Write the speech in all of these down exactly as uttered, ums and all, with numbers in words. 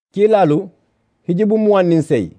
kilalu hijibu muwannin sey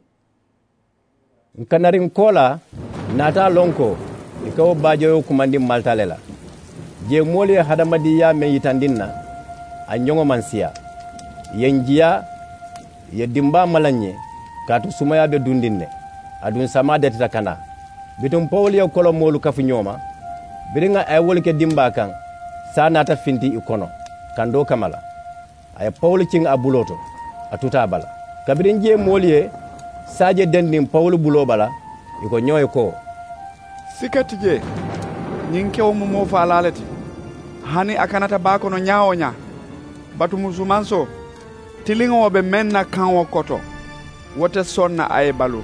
nkanarin kola nata lonko ikawo bajoyo kumandi maltalela je moli hadamadiya me yitandinna a nyongo mansiya yenjiya ye dimba malanye katu sumaya be dundinne adun sama detita kana bitum pawliya kolo molu kafu nyoma biringa ay wolke dimba kan sa nata finti ikono kando kamala ay pawli cing abuloto atuta bala kabirin je moliye saje dendin pawlu bulo bala iko nyoy ko sikati je nyinkewo mo mo falalati hani akanata bako no nyaawo nya batu musumanso tilingo be menna kanwo koto wote sonna ay balu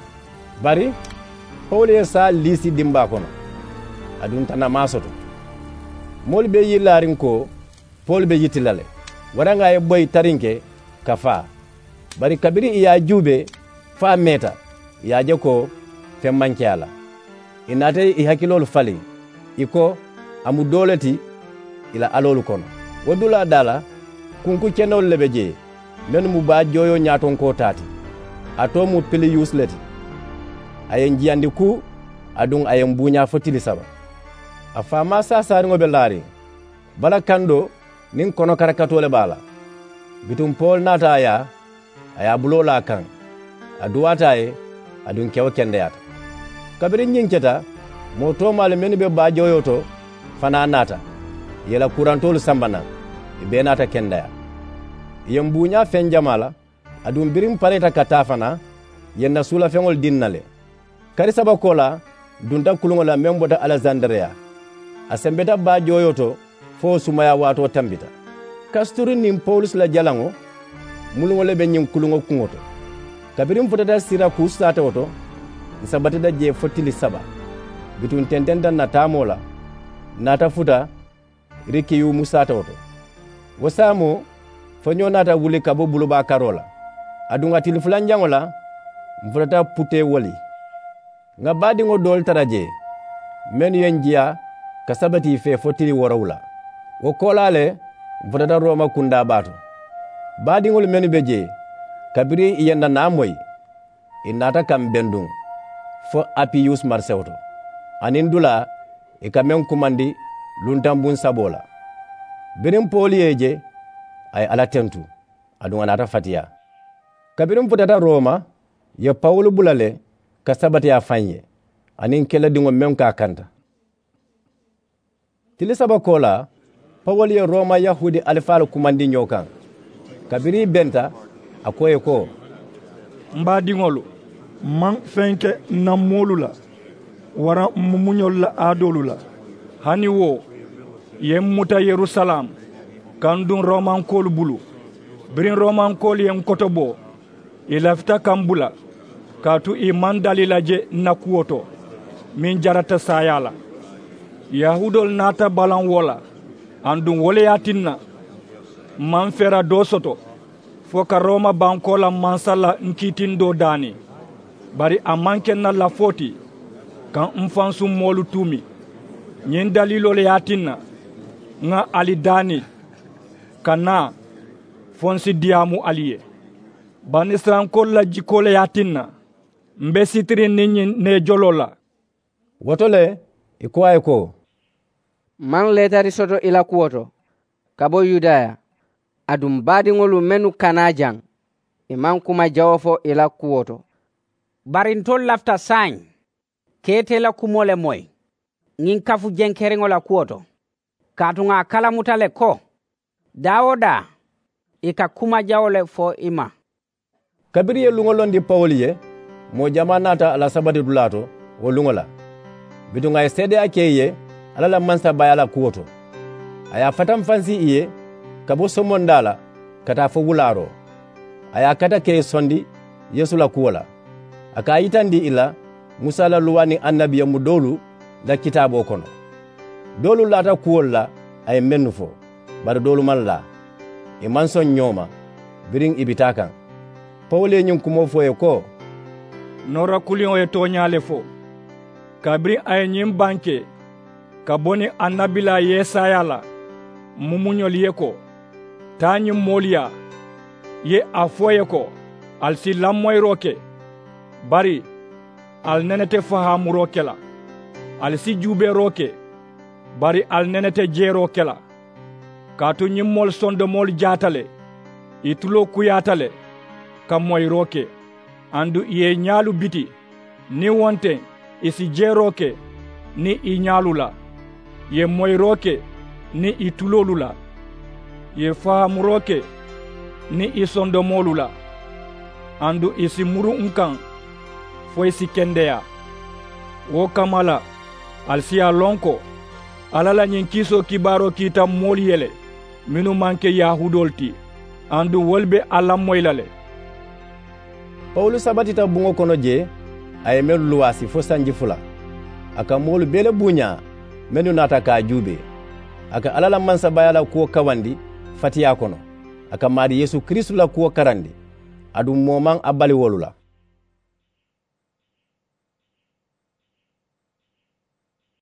bari pawle sa lisi dimba kono adun tana masoto mol be yilarin ko pol be yitilale waranga e boy tarinke kafa bari kabiri iya jube fa meta ya je ko femmanke ala inate i hakilolu fali iko amu doleti ila alolu kono wodula dala kunku kenol lebe je men mu ba joyo nyaton ko tati ato mu pili useleti ayen jiyandi ku adun ayen bunya fotili saba afama sa sari ngobe lari bala kando nin kono karakatole bala bitum pol nata aya aya bulola kan aduwata e adun kewo kendeyata kabiri nyinketa moto mal men be ba joyoto fana nata yela kurantolu sambana e be nata kendaya yembunya fen jamala adun birim pareta katafana yenna sula fengol dinnale kari sabakola dunta kulungola membota Alexandria asembeta ba joyoto fo sumaya wato tambita kasturi nim Paulus la jalango mulungole be nyim kulungo kungoto kabirim futata sira ku sata woto isabatida je fotili saba bitun tentenda na tamola nata futa riki yu musata woto wasamo fanyo nata wuli kabo buluba karola adunga tilfulanjangola mfutata pute woli nga badi ngo dol taraje men yenjia kasabati fe fotili worawula wo kolale mfutata roma kunda bato badi ngol menu beje kabiri iyenda namoy inata kam bendung fo apius marsewto anin dula e kamen kumandi luntambun sabola birim poliyeje ay ala tentu adu anata fatiya kabirim futata roma ye Paulu bulale kasabati ya fanye anin kela dingo mem ka kanta tilisaba kola Paulu ye Roma Yahudi alfal kumandi nyokan kabiri benta akoye ko mbadi ngolu man fenke na molula wara mumunyol la adolu la hani wo yem muta Yerusalem kandun Roman kol bulu birin Roman kol yem kotobo ilafta kambula katu iman dalilaje na kuoto min jarata sayala yahudol nata balan wola andun wole yatinna man fera dosoto foka Roma bankola mansala nkitindo dani bari amanke na la foti kan mfansu molu tumi nyen dalilo le yatinna nga ali dani kana fonsi diamu aliye banisran kolla jikole yatinna mbe sitri ninyi ne jolola wotole ikwaye ko man letari soto ila kuoto kabo Yudaya adum badingolu menu kanajang iman kuma jawofo ila kuoto barintol lafta sañ kete la kumole moy ngin kafu jenkerengo la kuoto katunga kala mutale ko dawoda ika kuma jawole fo ima kabiriye lungolondi Pauliye mo jamanata ala sabati dulato wo lungola bidunga sede akeye ala la mansa bayala kuoto aya fatam fansi iye kabo somondala kata fo wularo aya kata ke sondi Yesu la kuola aka yitandi ila Musa la luwani annabiya mu dolu la kitabo kono dolu lata kuola ay mennu fo bar dolu man la e manson nyoma biring ibitakan Pawle nyum kumo fo e ko nora kulion e tonyale fo kabri ay nyim banke kaboni annabila yesayala mumunyol yeko tanyi molia ye a foye ko al si lammoyro ke bari al nenete fahamuro ke la al si juubero ke bari al nenete jeero ke la kaatu ñimmol sondomol jaatale itulo kuyatale ka moyro ke andu ye ñaalu biti ni wonte isi jeero ke ni i ñaalu la ye moyro ke ni i tulolu la ye fahamuro ke ni i sondomolu la andu isi muru nkan fo isi kendeya wo kamala al siya lonko ala la ñin kiso kibaro kita moolu yele minu manke yahudol ti andu wolbe alla moylale pawulu sabatita bungo kono je aye melu luwasi fo sanji fula aka moolu bele buña menu nata ka juube aka ala la mansabaya la kuwo kawandi fatiya kono aka maadi yesu kristu la kuwo karandi adum moman a bali wolu la